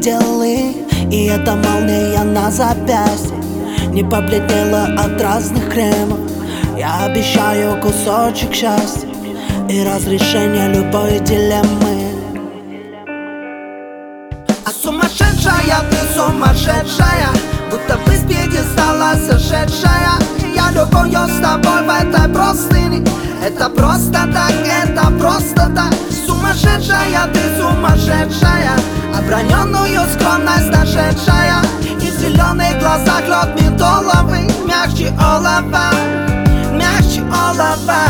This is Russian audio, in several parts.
ангелы, и эта молния на запястье не побледнела от разных кремов. Я обещаю кусочек счастья и разрешение любой дилеммы. А сумасшедшая, ты сумасшедшая, будто бы с пьедестала сошедшая. Я любую с тобой в этой простыне. Это просто так, это просто так. Сумасшедшая, ты сумасшедшая, оброненную скромность нашедшая. И в зеленых глазах лед ментоловый, мягче олова, мягче олова.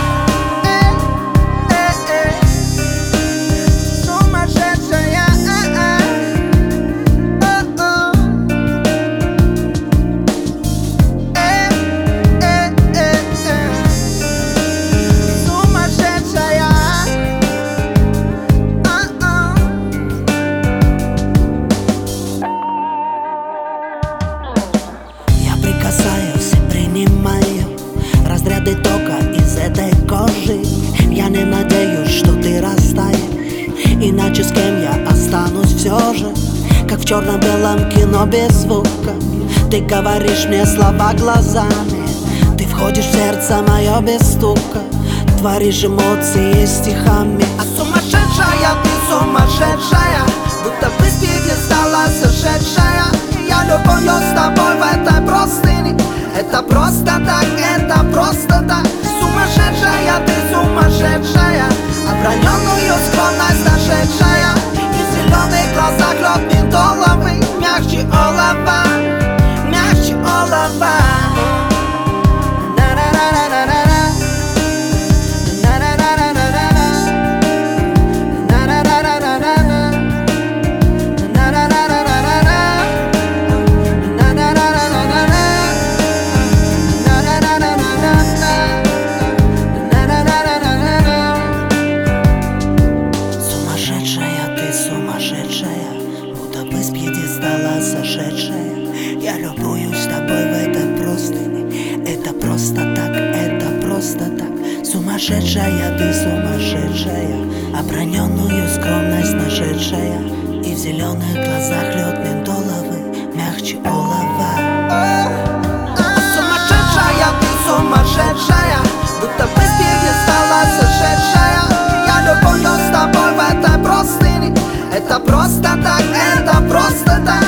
Касаюсь и принимаю разряды тока из этой кожи. Я не надеюсь, что ты растаешь, иначе с кем я останусь все же. Как в черно-белом кино без звука, ты говоришь мне слова глазами. Ты входишь в сердце мое без стука, творишь эмоции стихами. А сумасшедшая, ты сумасшедшая, будто бы с пьедестала сошедшая. Я любую с тобой в этой простыне. Это просто так, это просто так. Сумасшедшая, ты сумасшедшая, оброненную скромность нашедшая. И в зеленых глазах лед ментоловый, мягче олова, мягче олова. Будто бы с пьедестала сошедшая. Я любуюсь тобой в этой простыне. Это просто так, это просто так. Сумасшедшая, ты сумасшедшая, оброненную скромность нашедшая. И в зеленых глазах лед ментоловый, мягче олова. Сумасшедшая, ты сумасшедшая, будто бы с пьедестала сошедшая. Я любуюсь с тобой в этой простыне. Это просто так, это просто так.